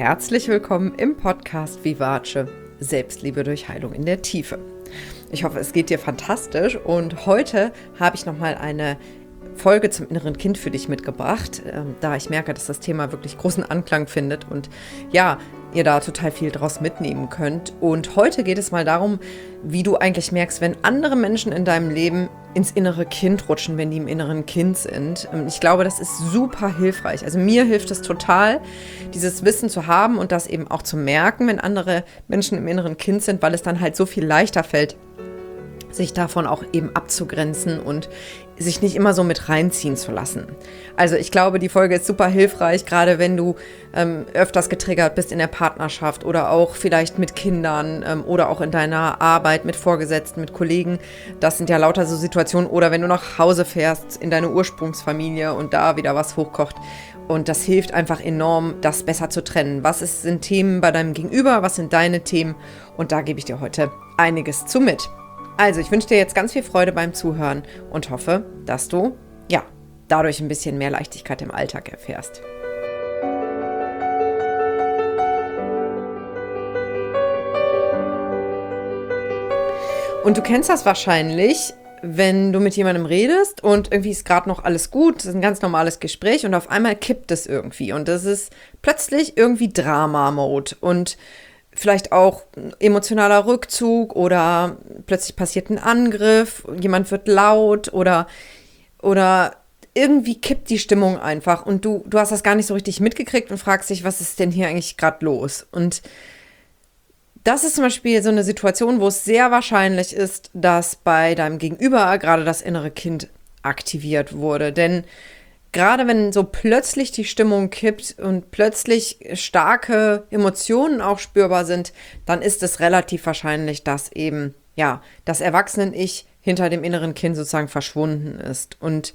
herzlich willkommen im Podcast Vivace – Selbstliebe durch Heilung in der Tiefe. Ich hoffe, es geht dir fantastisch und heute habe ich nochmal eine Folge zum inneren Kind für dich mitgebracht, da ich merke, dass das Thema wirklich großen Anklang findet und ja, ihr da total viel draus mitnehmen könnt. Und heute geht es mal darum, wie du eigentlich merkst, wenn andere Menschen in deinem Leben ins innere Kind rutschen, wenn die im inneren Kind sind. Ich glaube, das ist super hilfreich. Also mir hilft es total, dieses Wissen zu haben und das eben auch zu merken, wenn andere Menschen im inneren Kind sind, weil es dann halt so viel leichter fällt, sich davon auch eben abzugrenzen und sich nicht immer so mit reinziehen zu lassen. Also ich glaube, die Folge ist super hilfreich, gerade wenn du öfters getriggert bist in der Partnerschaft oder auch vielleicht mit Kindern oder auch in deiner Arbeit mit Vorgesetzten, mit Kollegen. Das sind ja lauter so Situationen. Oder wenn du nach Hause fährst in deine Ursprungsfamilie und da wieder was hochkocht. Und das hilft einfach enorm, das besser zu trennen. Sind Themen bei deinem Gegenüber? Was sind deine Themen? Und da gebe ich dir heute einiges zu mit. Also, ich wünsche dir jetzt ganz viel Freude beim Zuhören und hoffe, dass du, dadurch ein bisschen mehr Leichtigkeit im Alltag erfährst. Und du kennst das wahrscheinlich, wenn du mit jemandem redest und irgendwie ist gerade noch alles gut, das ist ein ganz normales Gespräch und auf einmal kippt es irgendwie und das ist plötzlich irgendwie Drama-Mode und vielleicht auch emotionaler Rückzug oder plötzlich passiert ein Angriff, jemand wird laut oder irgendwie kippt die Stimmung einfach und du hast das gar nicht so richtig mitgekriegt und fragst dich, was ist denn hier eigentlich gerade los? Und das ist zum Beispiel so eine Situation, wo es sehr wahrscheinlich ist, dass bei deinem Gegenüber gerade das innere Kind aktiviert wurde, denn gerade wenn so plötzlich die Stimmung kippt und plötzlich starke Emotionen auch spürbar sind, dann ist es relativ wahrscheinlich, dass eben, das Erwachsenen-Ich hinter dem inneren Kind sozusagen verschwunden ist. Und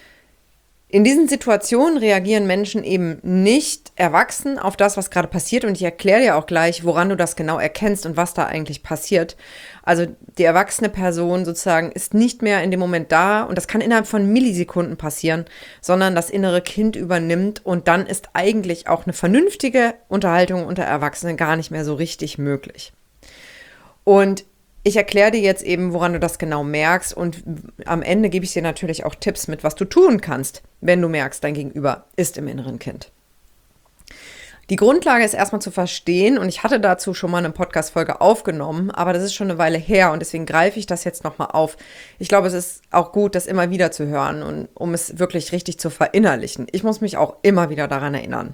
in diesen Situationen reagieren Menschen eben nicht erwachsen auf das, was gerade passiert. Und ich erkläre dir auch gleich, woran du das genau erkennst und was da eigentlich passiert. Also die erwachsene Person sozusagen ist nicht mehr in dem Moment da und das kann innerhalb von Millisekunden passieren, sondern das innere Kind übernimmt und dann ist eigentlich auch eine vernünftige Unterhaltung unter Erwachsenen gar nicht mehr so richtig möglich. Und ich erkläre dir jetzt eben, woran du das genau merkst und am Ende gebe ich dir natürlich auch Tipps mit, was du tun kannst, wenn du merkst, dein Gegenüber ist im inneren Kind. Die Grundlage ist erstmal zu verstehen und ich hatte dazu schon mal eine Podcast-Folge aufgenommen, aber das ist schon eine Weile her und deswegen greife ich das jetzt nochmal auf. Ich glaube, es ist auch gut, das immer wieder zu hören und um es wirklich richtig zu verinnerlichen. Ich muss mich auch immer wieder daran erinnern.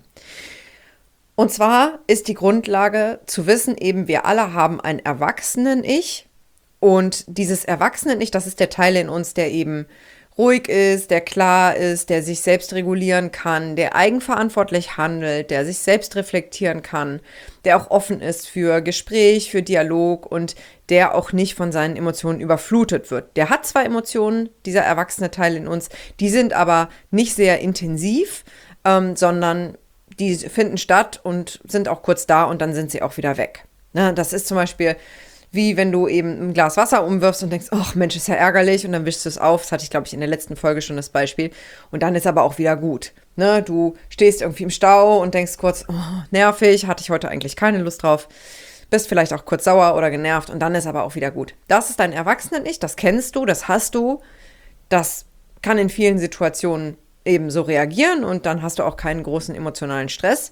Und zwar ist die Grundlage zu wissen, eben wir alle haben ein Erwachsenen-Ich und dieses Erwachsenen-Ich, das ist der Teil in uns, der eben ruhig ist, der klar ist, der sich selbst regulieren kann, der eigenverantwortlich handelt, der sich selbst reflektieren kann, der auch offen ist für Gespräch, für Dialog und der auch nicht von seinen Emotionen überflutet wird. Der hat zwar Emotionen, dieser erwachsene Teil in uns, die sind aber nicht sehr intensiv, sondern die finden statt und sind auch kurz da und dann sind sie auch wieder weg. Ne, das ist zum Beispiel wie wenn du eben ein Glas Wasser umwirfst und denkst, ach Mensch, ist ja ärgerlich und dann wischst du es auf. Das hatte ich, glaube ich, in der letzten Folge schon das Beispiel. Und dann ist aber auch wieder gut. Ne, du stehst irgendwie im Stau und denkst kurz, oh, nervig, hatte ich heute eigentlich keine Lust drauf. Bist vielleicht auch kurz sauer oder genervt und dann ist aber auch wieder gut. Das ist dein Erwachsenen-Ich, das kennst du, das hast du. Das kann in vielen Situationen eben so reagieren und dann hast du auch keinen großen emotionalen Stress.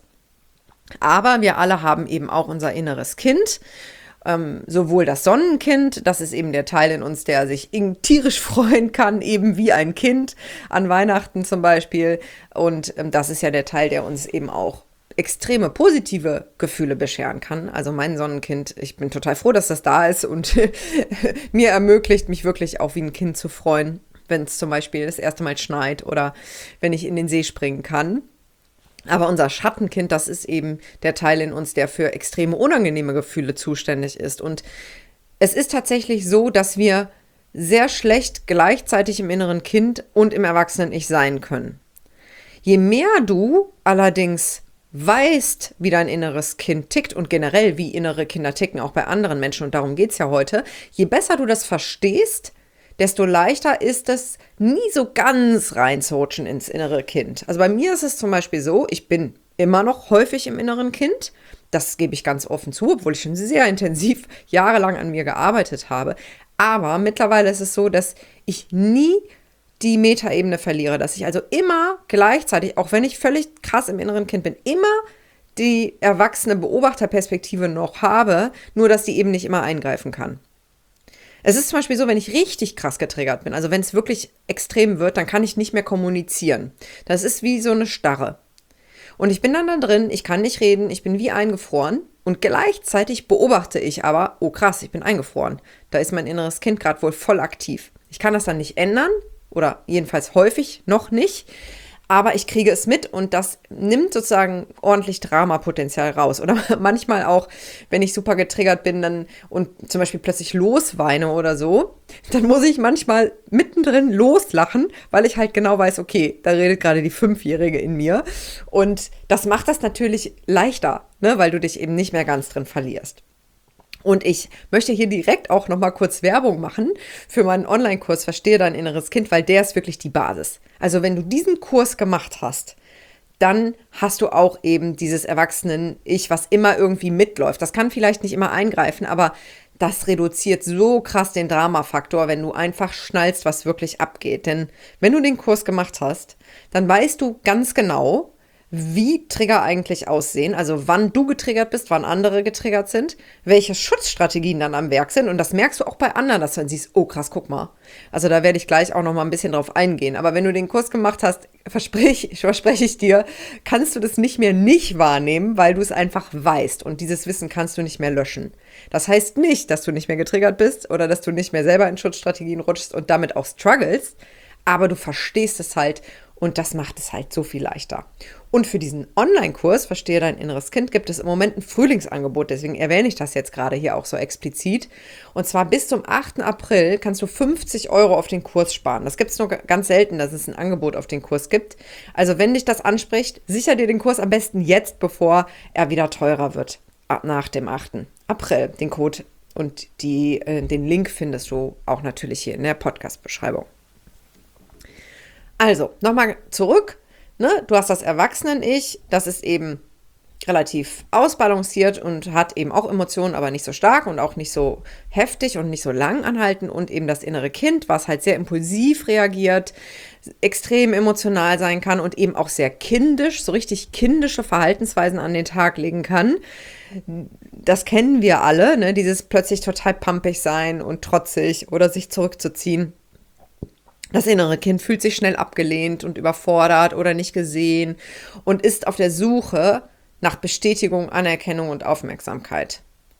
Aber wir alle haben eben auch unser inneres Kind, sowohl das Sonnenkind, das ist eben der Teil in uns, der sich tierisch freuen kann, eben wie ein Kind an Weihnachten zum Beispiel. Und das ist ja der Teil, der uns eben auch extreme positive Gefühle bescheren kann. Also mein Sonnenkind, ich bin total froh, dass das da ist und mir ermöglicht, mich wirklich auch wie ein Kind zu freuen, wenn es zum Beispiel das erste Mal schneit oder wenn ich in den See springen kann. Aber unser Schattenkind, das ist eben der Teil in uns, der für extreme unangenehme Gefühle zuständig ist. Und es ist tatsächlich so, dass wir sehr schlecht gleichzeitig im inneren Kind und im Erwachsenen-Ich sein können. Je mehr du allerdings weißt, wie dein inneres Kind tickt und generell wie innere Kinder ticken, auch bei anderen Menschen, und darum geht es ja heute, je besser du das verstehst, desto leichter ist es, nie so ganz reinzurutschen ins innere Kind. Also bei mir ist es zum Beispiel so, ich bin immer noch häufig im inneren Kind. Das gebe ich ganz offen zu, obwohl ich schon sehr intensiv jahrelang an mir gearbeitet habe. Aber mittlerweile ist es so, dass ich nie die Metaebene verliere, dass ich also immer gleichzeitig, auch wenn ich völlig krass im inneren Kind bin, immer die erwachsene Beobachterperspektive noch habe, nur dass die eben nicht immer eingreifen kann. Es ist zum Beispiel so, wenn ich richtig krass getriggert bin, also wenn es wirklich extrem wird, dann kann ich nicht mehr kommunizieren. Das ist wie so eine Starre. Und ich bin dann da drin, ich kann nicht reden, ich bin wie eingefroren und gleichzeitig beobachte ich aber, oh krass, ich bin eingefroren. Da ist mein inneres Kind gerade wohl voll aktiv. Ich kann das dann nicht ändern oder jedenfalls häufig noch nicht, aber ich kriege es mit und das nimmt sozusagen ordentlich Dramapotenzial raus. Oder manchmal auch, wenn ich super getriggert bin dann und zum Beispiel plötzlich losweine oder so, dann muss ich manchmal mittendrin loslachen, weil ich halt genau weiß, okay, da redet gerade die 5-Jährige in mir. Und das macht das natürlich leichter, ne, weil du dich eben nicht mehr ganz drin verlierst. Und ich möchte hier direkt auch nochmal kurz Werbung machen für meinen Online-Kurs Verstehe dein inneres Kind, weil der ist wirklich die Basis. Also wenn du diesen Kurs gemacht hast, dann hast du auch eben dieses Erwachsenen-Ich, was immer irgendwie mitläuft. Das kann vielleicht nicht immer eingreifen, aber das reduziert so krass den Dramafaktor, wenn du einfach schnallst, was wirklich abgeht. Denn wenn du den Kurs gemacht hast, dann weißt du ganz genau, wie Trigger eigentlich aussehen, also wann du getriggert bist, wann andere getriggert sind, welche Schutzstrategien dann am Werk sind und das merkst du auch bei anderen, dass du dann siehst, oh krass, guck mal. Also da werde ich gleich auch noch mal ein bisschen drauf eingehen, aber wenn du den Kurs gemacht hast, verspreche ich dir, kannst du das nicht mehr nicht wahrnehmen, weil du es einfach weißt und dieses Wissen kannst du nicht mehr löschen. Das heißt nicht, dass du nicht mehr getriggert bist oder dass du nicht mehr selber in Schutzstrategien rutschst und damit auch struggles, aber du verstehst es halt und das macht es halt so viel leichter. Und für diesen Online-Kurs Verstehe dein inneres Kind gibt es im Moment ein Frühlingsangebot, deswegen erwähne ich das jetzt gerade hier auch so explizit. Und zwar bis zum 8. April kannst du 50 € auf den Kurs sparen. Das gibt es nur ganz selten, dass es ein Angebot auf den Kurs gibt. Also wenn dich das anspricht, sicher dir den Kurs am besten jetzt, bevor er wieder teurer wird, nach dem 8. April. Den Code und den Link findest du auch natürlich hier in der Podcast-Beschreibung. Also, nochmal zurück. Ne? Du hast das Erwachsenen-Ich, das ist eben relativ ausbalanciert und hat eben auch Emotionen, aber nicht so stark und auch nicht so heftig und nicht so lang anhalten. Und eben das innere Kind, was halt sehr impulsiv reagiert, extrem emotional sein kann und eben auch sehr kindisch, so richtig kindische Verhaltensweisen an den Tag legen kann. Das kennen wir alle, ne? Dieses plötzlich total pampig sein und trotzig oder sich zurückzuziehen. Das innere Kind fühlt sich schnell abgelehnt und überfordert oder nicht gesehen und ist auf der Suche nach Bestätigung, Anerkennung und Aufmerksamkeit.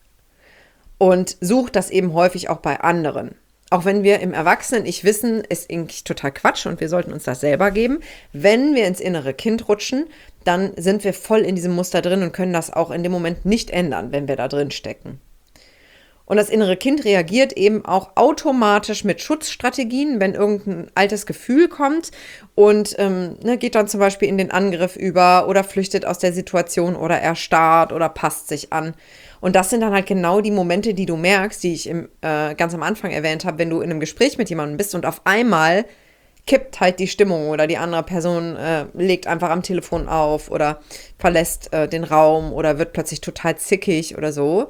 Und sucht das eben häufig auch bei anderen. Auch wenn wir im Erwachsenen-Ich wissen, ist eigentlich total Quatsch und wir sollten uns das selber geben. Wenn wir ins innere Kind rutschen, dann sind wir voll in diesem Muster drin und können das auch in dem Moment nicht ändern, wenn wir da drin stecken. Und das innere Kind reagiert eben auch automatisch mit Schutzstrategien, wenn irgendein altes Gefühl kommt und geht dann zum Beispiel in den Angriff über oder flüchtet aus der Situation oder erstarrt oder passt sich an. Und das sind dann halt genau die Momente, die du merkst, die ich ganz am Anfang erwähnt habe, wenn du in einem Gespräch mit jemandem bist und auf einmal kippt halt die Stimmung oder die andere Person legt einfach am Telefon auf oder verlässt den Raum oder wird plötzlich total zickig oder so.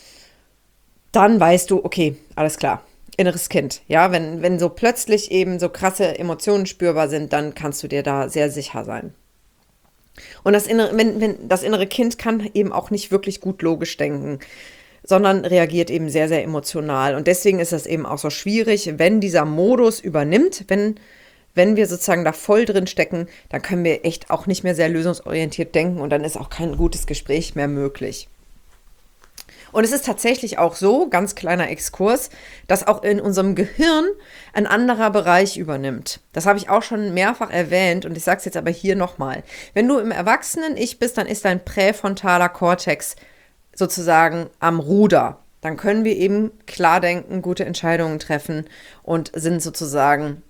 Dann weißt du, okay, alles klar, inneres Kind. Ja, wenn so plötzlich eben so krasse Emotionen spürbar sind, dann kannst du dir da sehr sicher sein. Und das innere Kind kann eben auch nicht wirklich gut logisch denken, sondern reagiert eben sehr, sehr emotional. Und deswegen ist es eben auch so schwierig, wenn dieser Modus übernimmt, wenn wir sozusagen da voll drin stecken, dann können wir echt auch nicht mehr sehr lösungsorientiert denken und dann ist auch kein gutes Gespräch mehr möglich. Und es ist tatsächlich auch so, ganz kleiner Exkurs, dass auch in unserem Gehirn ein anderer Bereich übernimmt. Das habe ich auch schon mehrfach erwähnt und ich sage es jetzt aber hier nochmal. Wenn du im Erwachsenen-Ich bist, dann ist dein präfrontaler Kortex sozusagen am Ruder. Dann können wir eben klar denken, gute Entscheidungen treffen und sind sozusagen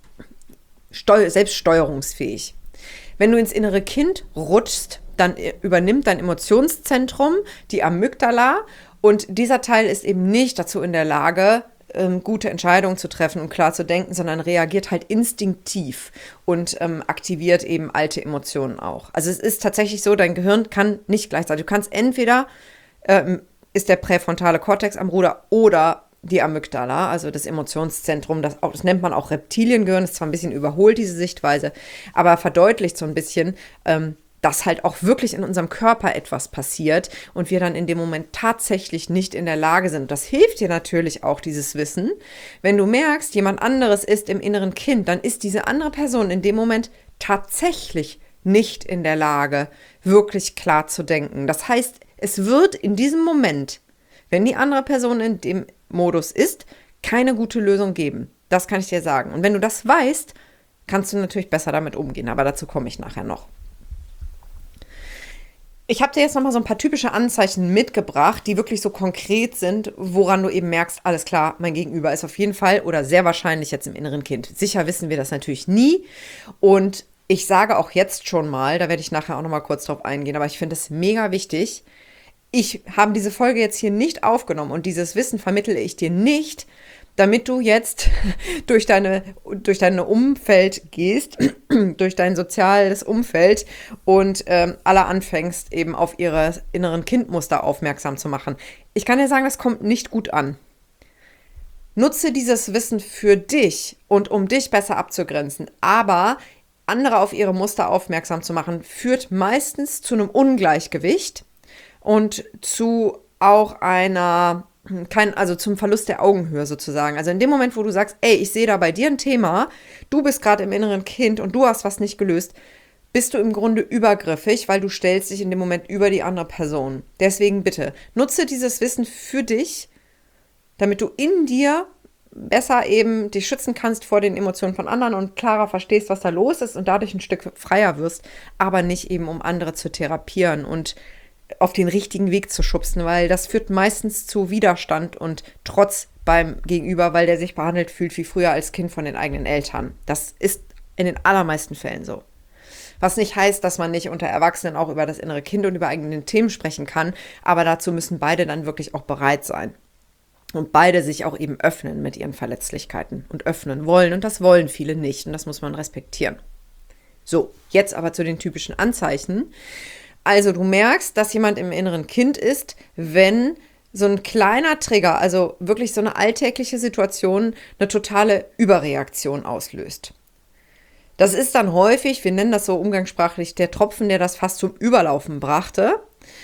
selbststeuerungsfähig. Wenn du ins innere Kind rutschst, dann übernimmt dein Emotionszentrum, die Amygdala, und dieser Teil ist eben nicht dazu in der Lage, gute Entscheidungen zu treffen und klar zu denken, sondern reagiert halt instinktiv und aktiviert eben alte Emotionen auch. Also es ist tatsächlich so, dein Gehirn kann nicht gleichzeitig. Du kannst entweder, ist der präfrontale Kortex am Ruder oder die Amygdala, also das Emotionszentrum, das nennt man auch Reptiliengehirn, ist zwar ein bisschen überholt, diese Sichtweise, aber verdeutlicht so ein bisschen, dass halt auch wirklich in unserem Körper etwas passiert und wir dann in dem Moment tatsächlich nicht in der Lage sind. Das hilft dir natürlich auch, dieses Wissen. Wenn du merkst, jemand anderes ist im inneren Kind, dann ist diese andere Person in dem Moment tatsächlich nicht in der Lage, wirklich klar zu denken. Das heißt, es wird in diesem Moment, wenn die andere Person in dem Modus ist, keine gute Lösung geben. Das kann ich dir sagen. Und wenn du das weißt, kannst du natürlich besser damit umgehen. Aber dazu komme ich nachher noch. Ich habe dir jetzt nochmal so ein paar typische Anzeichen mitgebracht, die wirklich so konkret sind, woran du eben merkst, alles klar, mein Gegenüber ist auf jeden Fall oder sehr wahrscheinlich jetzt im inneren Kind. Sicher wissen wir das natürlich nie. Und ich sage auch jetzt schon mal, da werde ich nachher auch nochmal kurz drauf eingehen, aber ich finde es mega wichtig. Ich habe diese Folge jetzt hier nicht aufgenommen und dieses Wissen vermittle ich dir nicht, damit du jetzt durch deine Umfeld gehst, durch dein soziales Umfeld und alle anfängst, eben auf ihre inneren Kindmuster aufmerksam zu machen. Ich kann dir sagen, das kommt nicht gut an. Nutze dieses Wissen für dich und um dich besser abzugrenzen, aber andere auf ihre Muster aufmerksam zu machen, führt meistens zu einem Ungleichgewicht und zu auch zum Verlust der Augenhöhe sozusagen. Also in dem Moment, wo du sagst, ey, ich sehe da bei dir ein Thema, du bist gerade im inneren Kind und du hast was nicht gelöst, bist du im Grunde übergriffig, weil du stellst dich in dem Moment über die andere Person. Deswegen bitte, nutze dieses Wissen für dich, damit du in dir besser eben dich schützen kannst vor den Emotionen von anderen und klarer verstehst, was da los ist und dadurch ein Stück freier wirst, aber nicht eben, um andere zu therapieren und auf den richtigen Weg zu schubsen, weil das führt meistens zu Widerstand und Trotz beim Gegenüber, weil der sich behandelt fühlt wie früher als Kind von den eigenen Eltern. Das ist in den allermeisten Fällen so. Was nicht heißt, dass man nicht unter Erwachsenen auch über das innere Kind und über eigene Themen sprechen kann, aber dazu müssen beide dann wirklich auch bereit sein. Und beide sich auch eben öffnen mit ihren Verletzlichkeiten und öffnen wollen. Und das wollen viele nicht und das muss man respektieren. So, jetzt aber zu den typischen Anzeichen. Also du merkst, dass jemand im inneren Kind ist, wenn so ein kleiner Trigger, also wirklich so eine alltägliche Situation, eine totale Überreaktion auslöst. Das ist dann häufig, wir nennen das so umgangssprachlich, der Tropfen, der das fast zum Überlaufen brachte.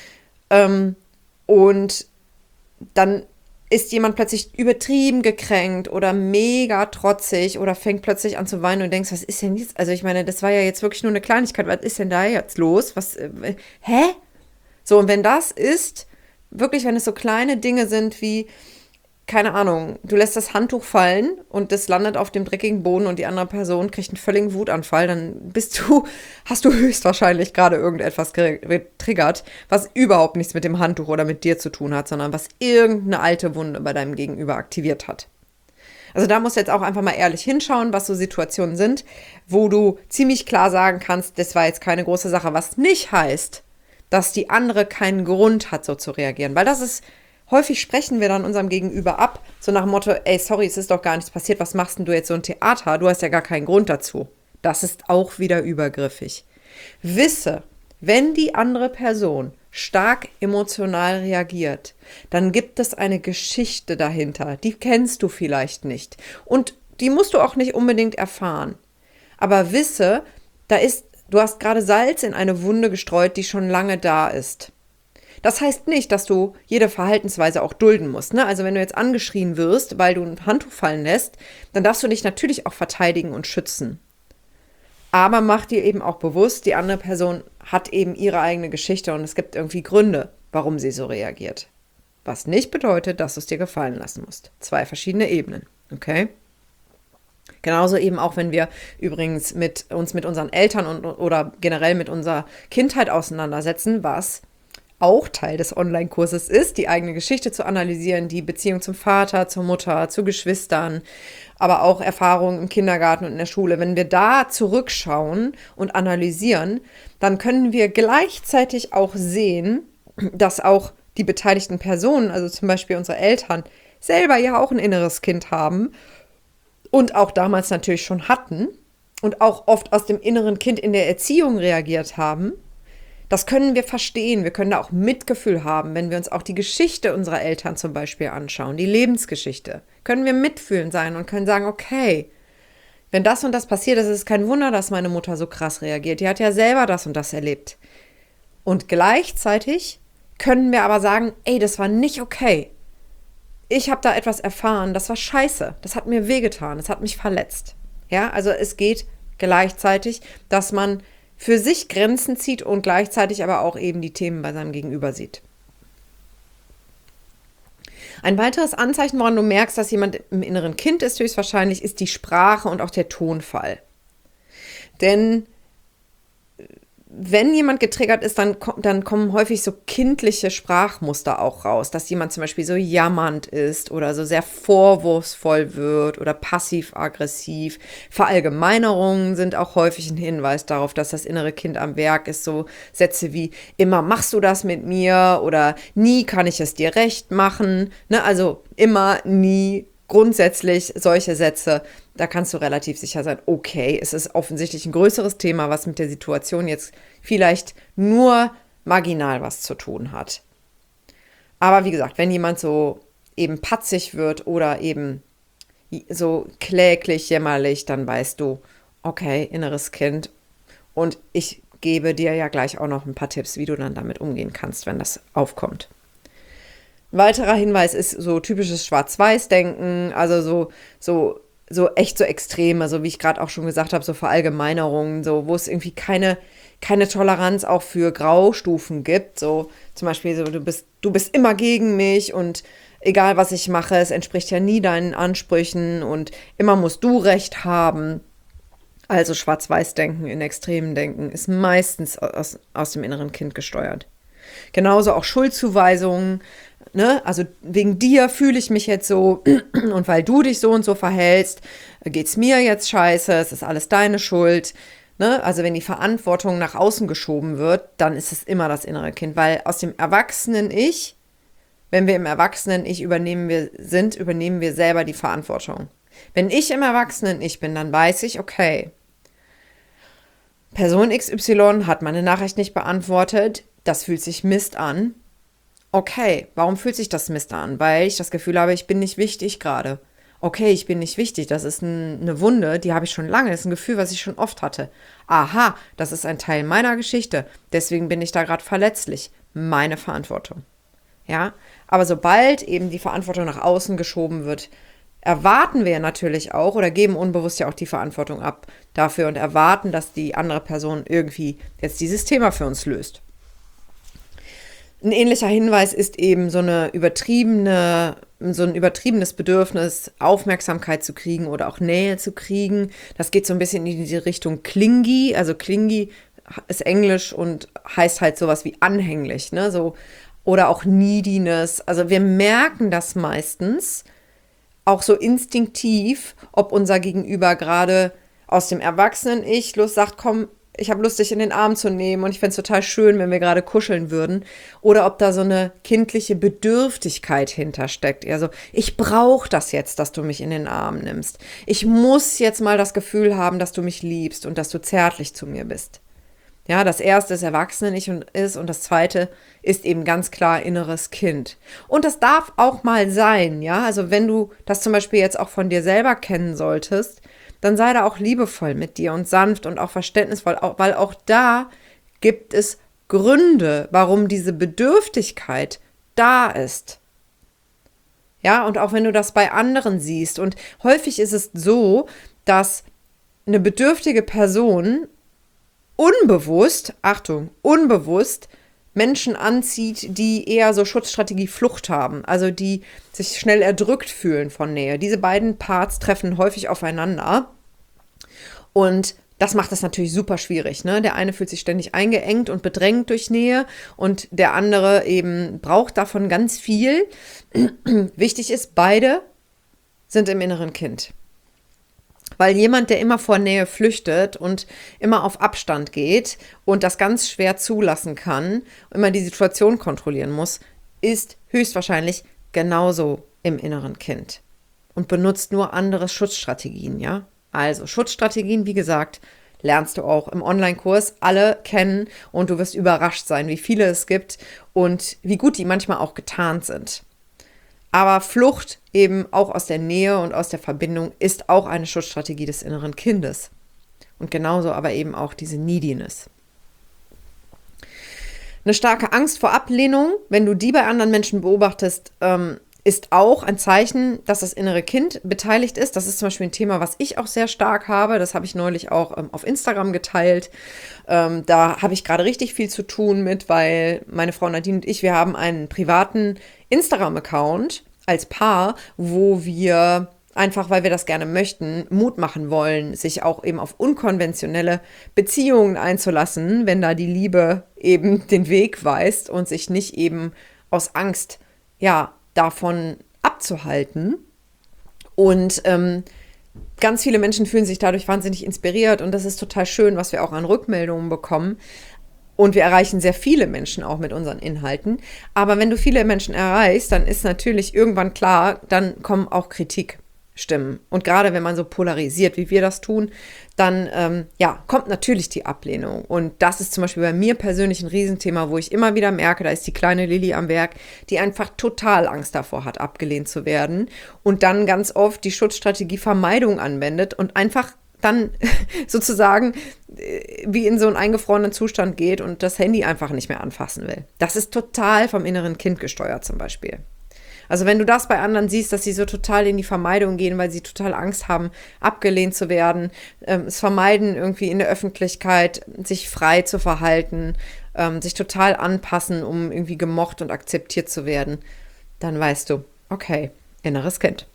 Und dann ist jemand plötzlich übertrieben gekränkt oder mega trotzig oder fängt plötzlich an zu weinen und denkst, was ist denn jetzt? Also ich meine, das war ja jetzt wirklich nur eine Kleinigkeit. Was ist denn da jetzt los? Hä? So, und wenn das ist, wirklich, wenn es so kleine Dinge sind wie, keine Ahnung, du lässt das Handtuch fallen und das landet auf dem dreckigen Boden und die andere Person kriegt einen völligen Wutanfall, dann hast du höchstwahrscheinlich gerade irgendetwas getriggert, was überhaupt nichts mit dem Handtuch oder mit dir zu tun hat, sondern was irgendeine alte Wunde bei deinem Gegenüber aktiviert hat. Also da musst du jetzt auch einfach mal ehrlich hinschauen, was so Situationen sind, wo du ziemlich klar sagen kannst, das war jetzt keine große Sache, was nicht heißt, dass die andere keinen Grund hat, so zu reagieren, weil das ist häufig sprechen wir dann unserem Gegenüber ab, so nach dem Motto, ey, sorry, es ist doch gar nichts passiert, was machst denn du jetzt so ein Theater? Du hast ja gar keinen Grund dazu. Das ist auch wieder übergriffig. Wisse, wenn die andere Person stark emotional reagiert, dann gibt es eine Geschichte dahinter, die kennst du vielleicht nicht. Und die musst du auch nicht unbedingt erfahren. Aber wisse, du hast gerade Salz in eine Wunde gestreut, die schon lange da ist. Das heißt nicht, dass du jede Verhaltensweise auch dulden musst. Ne? Also wenn du jetzt angeschrien wirst, weil du ein Handtuch fallen lässt, dann darfst du dich natürlich auch verteidigen und schützen. Aber mach dir eben auch bewusst, die andere Person hat eben ihre eigene Geschichte und es gibt irgendwie Gründe, warum sie so reagiert. Was nicht bedeutet, dass du es dir gefallen lassen musst. 2 verschiedene Ebenen, okay? Genauso eben auch, wenn wir übrigens uns mit unseren Eltern oder generell mit unserer Kindheit auseinandersetzen, was auch Teil des Online-Kurses ist, die eigene Geschichte zu analysieren, die Beziehung zum Vater, zur Mutter, zu Geschwistern, aber auch Erfahrungen im Kindergarten und in der Schule. Wenn wir da zurückschauen und analysieren, dann können wir gleichzeitig auch sehen, dass auch die beteiligten Personen, also zum Beispiel unsere Eltern, selber ja auch ein inneres Kind haben und auch damals natürlich schon hatten und auch oft aus dem inneren Kind in der Erziehung reagiert haben, das können wir verstehen. Wir können da auch Mitgefühl haben, wenn wir uns auch die Geschichte unserer Eltern zum Beispiel anschauen, die Lebensgeschichte. Können wir mitfühlend sein und können sagen, okay, wenn das und das passiert ist, ist es kein Wunder, dass meine Mutter so krass reagiert. Die hat ja selber das und das erlebt. Und gleichzeitig können wir aber sagen, ey, das war nicht okay. Ich habe da etwas erfahren, das war scheiße. Das hat mir wehgetan, das hat mich verletzt. Ja, also es geht gleichzeitig, dass man für sich Grenzen zieht und gleichzeitig aber auch eben die Themen bei seinem Gegenüber sieht. Ein weiteres Anzeichen, woran du merkst, dass jemand im inneren Kind ist, höchstwahrscheinlich, ist die Sprache und auch der Tonfall. Denn wenn jemand getriggert ist, dann kommen häufig so kindliche Sprachmuster auch raus, dass jemand zum Beispiel so jammernd ist oder so sehr vorwurfsvoll wird oder passiv-aggressiv. Verallgemeinerungen sind auch häufig ein Hinweis darauf, dass das innere Kind am Werk ist. So Sätze wie, immer machst du das mit mir oder nie kann ich es dir recht machen. Ne? Also immer, nie, grundsätzlich solche Sätze, da kannst du relativ sicher sein, okay, es ist offensichtlich ein größeres Thema, was mit der Situation jetzt vielleicht nur marginal was zu tun hat. Aber wie gesagt, wenn jemand so eben patzig wird oder eben so kläglich, jämmerlich, dann weißt du, okay, inneres Kind. Und ich gebe dir ja gleich auch noch ein paar Tipps, wie du dann damit umgehen kannst, wenn das aufkommt. Ein weiterer Hinweis ist so typisches Schwarz-Weiß-Denken, also so echt so Extreme, so wie ich gerade auch schon gesagt habe, so Verallgemeinerungen, so wo es irgendwie keine Toleranz auch für Graustufen gibt. So zum Beispiel so, du bist immer gegen mich und egal was ich mache, es entspricht ja nie deinen Ansprüchen und immer musst du Recht haben. Also Schwarz-Weiß-Denken in Extremen Denken ist meistens aus dem inneren Kind gesteuert. Genauso auch Schuldzuweisungen, ne? Also wegen dir fühle ich mich jetzt so und weil du dich so und so verhältst, geht's mir jetzt scheiße, es ist alles deine Schuld. Ne? Also wenn die Verantwortung nach außen geschoben wird, dann ist es immer das innere Kind, weil aus dem Erwachsenen-Ich, wenn wir im Erwachsenen-Ich übernehmen wir selber die Verantwortung. Wenn ich im Erwachsenen-Ich bin, dann weiß ich, okay, Person XY hat meine Nachricht nicht beantwortet, das fühlt sich Mist an. Okay, warum fühlt sich das Mist an? Weil ich das Gefühl habe, ich bin nicht wichtig gerade. Okay, ich bin nicht wichtig, das ist eine Wunde, die habe ich schon lange, das ist ein Gefühl, was ich schon oft hatte. Aha, das ist ein Teil meiner Geschichte, deswegen bin ich da gerade verletzlich. Meine Verantwortung. Ja, aber sobald eben die Verantwortung nach außen geschoben wird, erwarten wir natürlich auch oder geben unbewusst ja auch die Verantwortung ab dafür und erwarten, dass die andere Person irgendwie jetzt dieses Thema für uns löst. Ein ähnlicher Hinweis ist eben so ein übertriebenes Bedürfnis, Aufmerksamkeit zu kriegen oder auch Nähe zu kriegen. Das geht so ein bisschen in die Richtung clingy. Also clingy ist Englisch und heißt halt sowas wie anhänglich, ne? So, oder auch neediness. Also wir merken das meistens auch so instinktiv, ob unser Gegenüber gerade aus dem Erwachsenen-Ich Lust sagt, komm, ich habe Lust, dich in den Arm zu nehmen und ich fände es total schön, wenn wir gerade kuscheln würden. Oder ob da so eine kindliche Bedürftigkeit hintersteckt. Also ich brauche das jetzt, dass du mich in den Arm nimmst. Ich muss jetzt mal das Gefühl haben, dass du mich liebst und dass du zärtlich zu mir bist. Ja, das erste ist Erwachsenen-Ich und das zweite ist eben ganz klar inneres Kind. Und das darf auch mal sein, ja. Also wenn du das zum Beispiel jetzt auch von dir selber kennen solltest, dann sei da auch liebevoll mit dir und sanft und auch verständnisvoll, weil auch da gibt es Gründe, warum diese Bedürftigkeit da ist. Ja, und auch wenn du das bei anderen siehst. Und häufig ist es so, dass eine bedürftige Person unbewusst Menschen anzieht, die eher so Schutzstrategie Flucht haben, also die sich schnell erdrückt fühlen von Nähe. Diese beiden Parts treffen häufig aufeinander und das macht es natürlich super schwierig, ne? Der eine fühlt sich ständig eingeengt und bedrängt durch Nähe und der andere eben braucht davon ganz viel. Wichtig ist, beide sind im inneren Kind. Weil jemand, der immer vor Nähe flüchtet und immer auf Abstand geht und das ganz schwer zulassen kann, immer die Situation kontrollieren muss, ist höchstwahrscheinlich genauso im inneren Kind und benutzt nur andere Schutzstrategien, ja? Also Schutzstrategien, wie gesagt, lernst du auch im Online-Kurs alle kennen und du wirst überrascht sein, wie viele es gibt und wie gut die manchmal auch getarnt sind. Aber Flucht eben auch aus der Nähe und aus der Verbindung ist auch eine Schutzstrategie des inneren Kindes. Und genauso aber eben auch diese Neediness. Eine starke Angst vor Ablehnung, wenn du die bei anderen Menschen beobachtest, ist auch ein Zeichen, dass das innere Kind beteiligt ist. Das ist zum Beispiel ein Thema, was ich auch sehr stark habe. Das habe ich neulich auch auf Instagram geteilt. Da habe ich gerade richtig viel zu tun mit, weil meine Frau Nadine und ich, wir haben einen privaten Instagram-Account als Paar, wo wir einfach, weil wir das gerne möchten, Mut machen wollen, sich auch eben auf unkonventionelle Beziehungen einzulassen, wenn da die Liebe eben den Weg weist und sich nicht eben aus Angst, ja, davon abzuhalten. Und ganz viele Menschen fühlen sich dadurch wahnsinnig inspiriert und das ist total schön, was wir auch an Rückmeldungen bekommen. Und wir erreichen sehr viele Menschen auch mit unseren Inhalten. Aber wenn du viele Menschen erreichst, dann ist natürlich irgendwann klar, dann kommen auch Kritikstimmen. Und gerade wenn man so polarisiert, wie wir das tun, dann kommt natürlich die Ablehnung. Und das ist zum Beispiel bei mir persönlich ein Riesenthema, wo ich immer wieder merke, da ist die kleine Lilly am Werk, die einfach total Angst davor hat, abgelehnt zu werden. Und dann ganz oft die Schutzstrategie Vermeidung anwendet und einfach dann sozusagen wie in so einen eingefrorenen Zustand geht und das Handy einfach nicht mehr anfassen will. Das ist total vom inneren Kind gesteuert zum Beispiel. Also wenn du das bei anderen siehst, dass sie so total in die Vermeidung gehen, weil sie total Angst haben, abgelehnt zu werden, es vermeiden, irgendwie in der Öffentlichkeit sich frei zu verhalten, sich total anpassen, um irgendwie gemocht und akzeptiert zu werden, dann weißt du, okay, inneres Kind.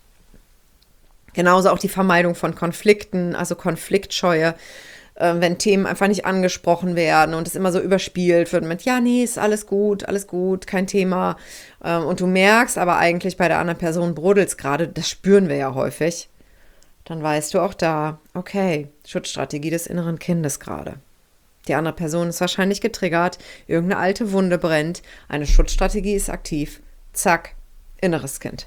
Genauso auch die Vermeidung von Konflikten, also Konfliktscheue, wenn Themen einfach nicht angesprochen werden und es immer so überspielt wird mit, ja, nee, ist alles gut, kein Thema. Und du merkst aber eigentlich bei der anderen Person brodelt's gerade, das spüren wir ja häufig. Dann weißt du auch da, okay, Schutzstrategie des inneren Kindes gerade. Die andere Person ist wahrscheinlich getriggert, irgendeine alte Wunde brennt, eine Schutzstrategie ist aktiv, zack, inneres Kind.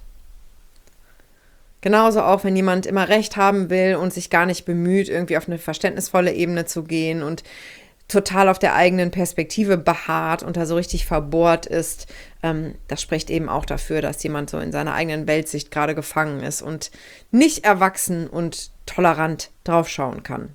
Genauso auch, wenn jemand immer Recht haben will und sich gar nicht bemüht, irgendwie auf eine verständnisvolle Ebene zu gehen und total auf der eigenen Perspektive beharrt und da so richtig verbohrt ist, das spricht eben auch dafür, dass jemand so in seiner eigenen Weltsicht gerade gefangen ist und nicht erwachsen und tolerant draufschauen kann.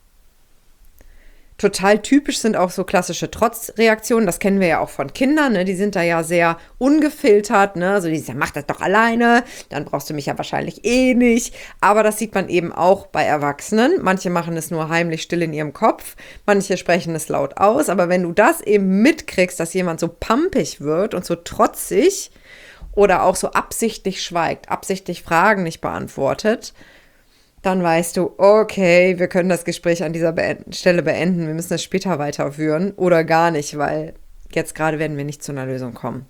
Total typisch sind auch so klassische Trotzreaktionen, das kennen wir ja auch von Kindern, ne? Die sind da ja sehr ungefiltert, ne? Also die sagen, mach das doch alleine, dann brauchst du mich ja wahrscheinlich eh nicht. Aber das sieht man eben auch bei Erwachsenen. Manche machen es nur heimlich still in ihrem Kopf, manche sprechen es laut aus. Aber wenn du das eben mitkriegst, dass jemand so pampig wird und so trotzig oder auch so absichtlich schweigt, absichtlich Fragen nicht beantwortet, dann weißt du, okay, wir können das Gespräch an dieser Stelle beenden, wir müssen es später weiterführen oder gar nicht, weil jetzt gerade werden wir nicht zu einer Lösung kommen.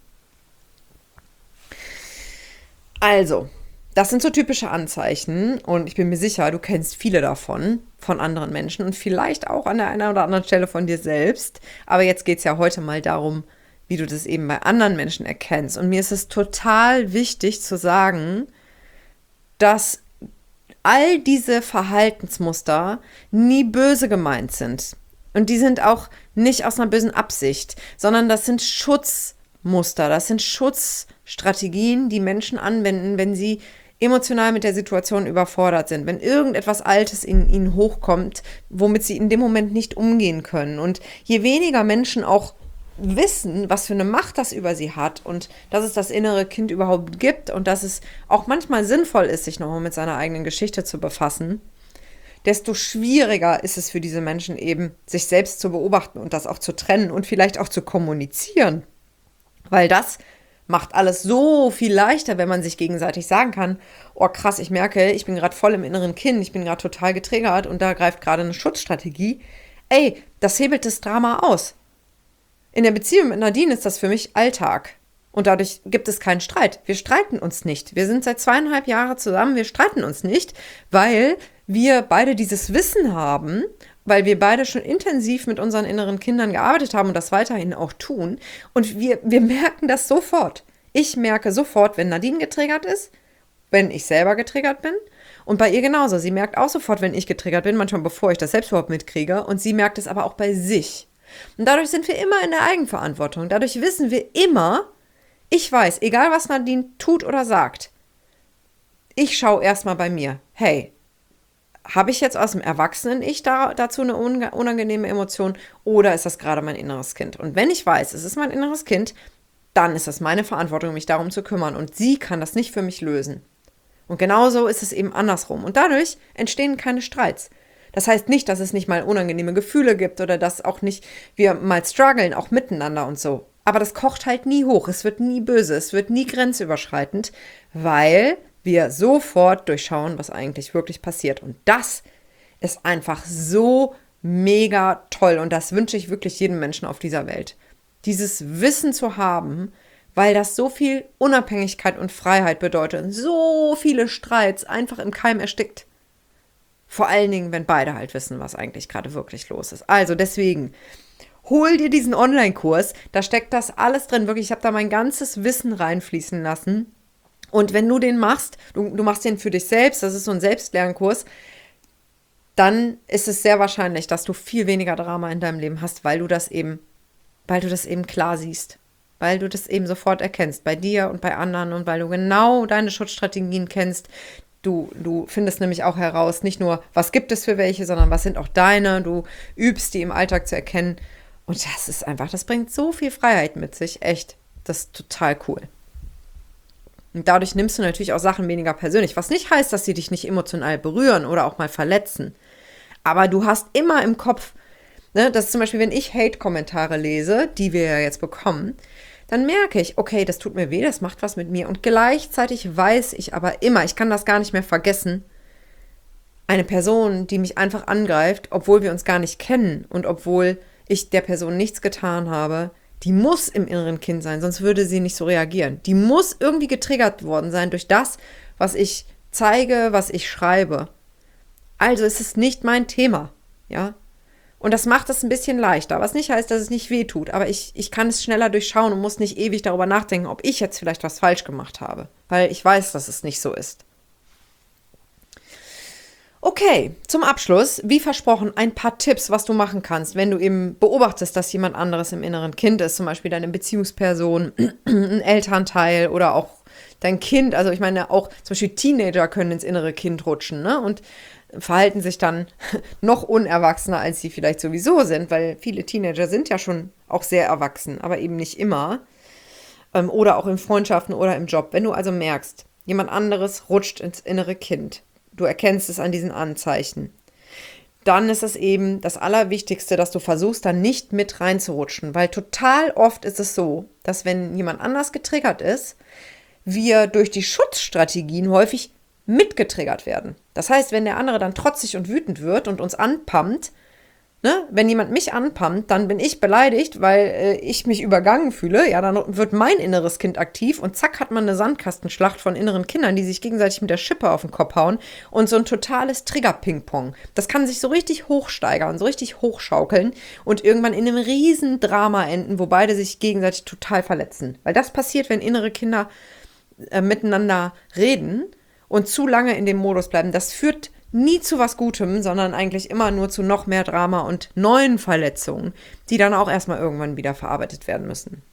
Also, das sind so typische Anzeichen und ich bin mir sicher, du kennst viele davon, von anderen Menschen und vielleicht auch an der einen oder anderen Stelle von dir selbst. Aber jetzt geht es ja heute mal darum, wie du das eben bei anderen Menschen erkennst. Und mir ist es total wichtig zu sagen, dass all diese Verhaltensmuster nie böse gemeint sind. Und die sind auch nicht aus einer bösen Absicht, sondern das sind Schutzmuster, das sind Schutzstrategien, die Menschen anwenden, wenn sie emotional mit der Situation überfordert sind, wenn irgendetwas Altes in ihnen hochkommt, womit sie in dem Moment nicht umgehen können. Und je weniger Menschen auch wissen, was für eine Macht das über sie hat und dass es das innere Kind überhaupt gibt und dass es auch manchmal sinnvoll ist, sich nochmal mit seiner eigenen Geschichte zu befassen, desto schwieriger ist es für diese Menschen eben, sich selbst zu beobachten und das auch zu trennen und vielleicht auch zu kommunizieren. Weil das macht alles so viel leichter, wenn man sich gegenseitig sagen kann, oh krass, ich merke, ich bin gerade voll im inneren Kind, ich bin gerade total getriggert und da greift gerade eine Schutzstrategie. Ey, das hebelt das Drama aus. In der Beziehung mit Nadine ist das für mich Alltag. Und dadurch gibt es keinen Streit. Wir streiten uns nicht. Wir sind seit 2,5 Jahren zusammen. Wir streiten uns nicht, weil wir beide dieses Wissen haben, weil wir beide schon intensiv mit unseren inneren Kindern gearbeitet haben und das weiterhin auch tun. Und wir merken das sofort. Ich merke sofort, wenn Nadine getriggert ist, wenn ich selber getriggert bin. Und bei ihr genauso. Sie merkt auch sofort, wenn ich getriggert bin, manchmal bevor ich das selbst überhaupt mitkriege. Und sie merkt es aber auch bei sich. Und dadurch sind wir immer in der Eigenverantwortung. Dadurch wissen wir immer, ich weiß, egal was Nadine tut oder sagt, ich schaue erstmal bei mir, hey, habe ich jetzt aus dem Erwachsenen-Ich dazu eine unangenehme Emotion oder ist das gerade mein inneres Kind? Und wenn ich weiß, es ist mein inneres Kind, dann ist das meine Verantwortung, mich darum zu kümmern. Und sie kann das nicht für mich lösen. Und genauso ist es eben andersrum. Und dadurch entstehen keine Streits. Das heißt nicht, dass es nicht mal unangenehme Gefühle gibt oder dass auch nicht wir mal strugglen, auch miteinander und so. Aber das kocht halt nie hoch. Es wird nie böse. Es wird nie grenzüberschreitend, weil wir sofort durchschauen, was eigentlich wirklich passiert. Und das ist einfach so mega toll. Und das wünsche ich wirklich jedem Menschen auf dieser Welt. Dieses Wissen zu haben, weil das so viel Unabhängigkeit und Freiheit bedeutet und so viele Streits einfach im Keim erstickt. Vor allen Dingen, wenn beide halt wissen, was eigentlich gerade wirklich los ist. Also deswegen, hol dir diesen Online-Kurs, da steckt das alles drin. Wirklich, ich habe da mein ganzes Wissen reinfließen lassen. Und wenn du den machst, du machst den für dich selbst, das ist so ein Selbstlernkurs, dann ist es sehr wahrscheinlich, dass du viel weniger Drama in deinem Leben hast, weil du das eben klar siehst. Weil du das eben sofort erkennst, bei dir und bei anderen und weil du genau deine Schutzstrategien kennst. Du findest nämlich auch heraus, nicht nur, was gibt es für welche, sondern was sind auch deine. Du übst die im Alltag zu erkennen. Und das ist einfach, das bringt so viel Freiheit mit sich. Echt, das ist total cool. Und dadurch nimmst du natürlich auch Sachen weniger persönlich. Was nicht heißt, dass sie dich nicht emotional berühren oder auch mal verletzen. Aber du hast immer im Kopf, ne, dass zum Beispiel, wenn ich Hate-Kommentare lese, die wir ja jetzt bekommen, dann merke ich, okay, das tut mir weh, das macht was mit mir. Und gleichzeitig weiß ich aber immer, ich kann das gar nicht mehr vergessen, eine Person, die mich einfach angreift, obwohl wir uns gar nicht kennen und obwohl ich der Person nichts getan habe, die muss im inneren Kind sein, sonst würde sie nicht so reagieren. Die muss irgendwie getriggert worden sein durch das, was ich zeige, was ich schreibe. Also ist es nicht mein Thema, ja. Und das macht es ein bisschen leichter, was nicht heißt, dass es nicht weh tut. Aber ich kann es schneller durchschauen und muss nicht ewig darüber nachdenken, ob ich jetzt vielleicht was falsch gemacht habe. Weil ich weiß, dass es nicht so ist. Okay, zum Abschluss, wie versprochen, ein paar Tipps, was du machen kannst, wenn du eben beobachtest, dass jemand anderes im inneren Kind ist. Zum Beispiel deine Beziehungsperson, ein Elternteil oder auch dein Kind. Also ich meine, auch zum Beispiel Teenager können ins innere Kind rutschen, ne? Und verhalten sich dann noch unerwachsener, als sie vielleicht sowieso sind, weil viele Teenager sind ja schon auch sehr erwachsen, aber eben nicht immer. Oder auch in Freundschaften oder im Job. Wenn du also merkst, jemand anderes rutscht ins innere Kind, du erkennst es an diesen Anzeichen, dann ist es eben das Allerwichtigste, dass du versuchst, da nicht mit reinzurutschen, weil total oft ist es so, dass wenn jemand anders getriggert ist, wir durch die Schutzstrategien häufig mitgetriggert werden. Das heißt, wenn der andere dann trotzig und wütend wird und uns anpammt, ne, wenn jemand mich anpammt, dann bin ich beleidigt, weil ich mich übergangen fühle, ja, dann wird mein inneres Kind aktiv und zack hat man eine Sandkastenschlacht von inneren Kindern, die sich gegenseitig mit der Schippe auf den Kopf hauen und so ein totales Trigger-Ping-Pong. Das kann sich so richtig hochsteigern, so richtig hochschaukeln und irgendwann in einem riesen Drama enden, wo beide sich gegenseitig total verletzen. Weil das passiert, wenn innere Kinder miteinander reden und zu lange in dem Modus bleiben. Das führt nie zu was Gutem, sondern eigentlich immer nur zu noch mehr Drama und neuen Verletzungen, die dann auch erstmal irgendwann wieder verarbeitet werden müssen.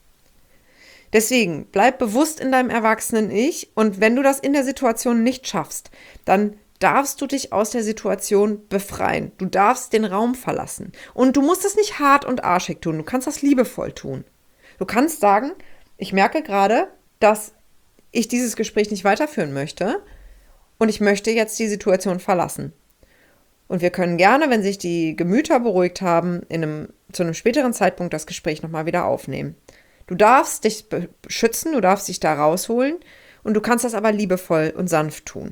Deswegen bleib bewusst in deinem Erwachsenen-Ich und wenn du das in der Situation nicht schaffst, dann darfst du dich aus der Situation befreien. Du darfst den Raum verlassen. Und du musst das nicht hart und arschig tun, du kannst das liebevoll tun. Du kannst sagen, ich merke gerade, dass ich dieses Gespräch nicht weiterführen möchte, und ich möchte jetzt die Situation verlassen. Und wir können gerne, wenn sich die Gemüter beruhigt haben, zu einem späteren Zeitpunkt das Gespräch nochmal wieder aufnehmen. Du darfst dich beschützen, du darfst dich da rausholen und du kannst das aber liebevoll und sanft tun.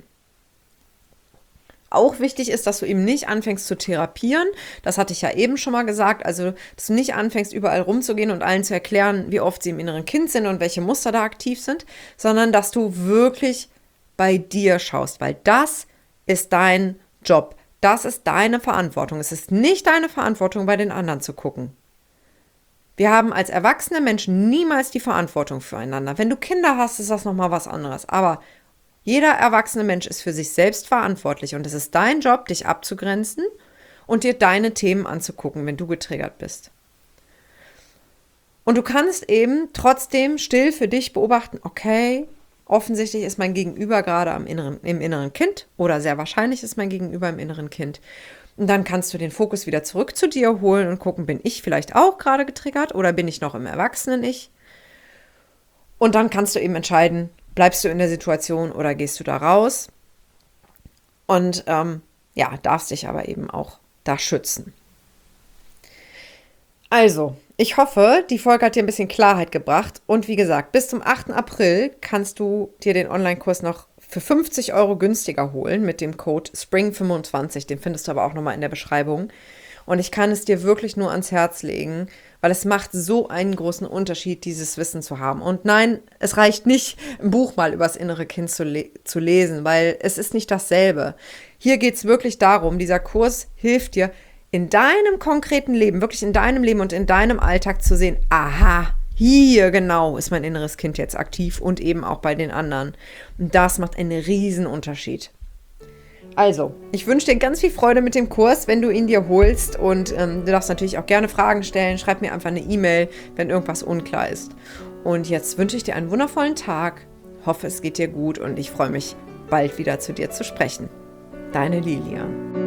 Auch wichtig ist, dass du eben nicht anfängst zu therapieren. Das hatte ich ja eben schon mal gesagt. Also, dass du nicht anfängst, überall rumzugehen und allen zu erklären, wie oft sie im inneren Kind sind und welche Muster da aktiv sind, sondern dass du wirklich bei dir schaust, weil das ist dein Job, das ist deine Verantwortung. Es ist nicht deine Verantwortung, bei den anderen zu gucken. Wir haben als erwachsene Menschen niemals die Verantwortung füreinander. Wenn du Kinder hast, ist das nochmal was anderes. Aber jeder erwachsene Mensch ist für sich selbst verantwortlich und es ist dein Job, dich abzugrenzen und dir deine Themen anzugucken, wenn du getriggert bist. Und du kannst eben trotzdem still für dich beobachten, okay, offensichtlich ist mein Gegenüber gerade im inneren Kind oder sehr wahrscheinlich ist mein Gegenüber im inneren Kind. Und dann kannst du den Fokus wieder zurück zu dir holen und gucken, bin ich vielleicht auch gerade getriggert oder bin ich noch im Erwachsenen-Ich? Und dann kannst du eben entscheiden, bleibst du in der Situation oder gehst du da raus? Und darfst dich aber eben auch da schützen. Also, ich hoffe, die Folge hat dir ein bisschen Klarheit gebracht. Und wie gesagt, bis zum 8. April kannst du dir den Online-Kurs noch für 50 € günstiger holen mit dem Code SPRING25. Den findest du aber auch nochmal in der Beschreibung. Und ich kann es dir wirklich nur ans Herz legen, weil es macht so einen großen Unterschied, dieses Wissen zu haben. Und nein, es reicht nicht, ein Buch mal über das innere Kind zu lesen, weil es ist nicht dasselbe. Hier geht es wirklich darum, dieser Kurs hilft dir, in deinem konkreten Leben, wirklich in deinem Leben und in deinem Alltag zu sehen, aha, hier genau ist mein inneres Kind jetzt aktiv und eben auch bei den anderen. Und das macht einen riesen Unterschied. Also, ich wünsche dir ganz viel Freude mit dem Kurs, wenn du ihn dir holst und du darfst natürlich auch gerne Fragen stellen. Schreib mir einfach eine E-Mail, wenn irgendwas unklar ist. Und jetzt wünsche ich dir einen wundervollen Tag, hoffe es geht dir gut und ich freue mich, bald wieder zu dir zu sprechen. Deine Lilia.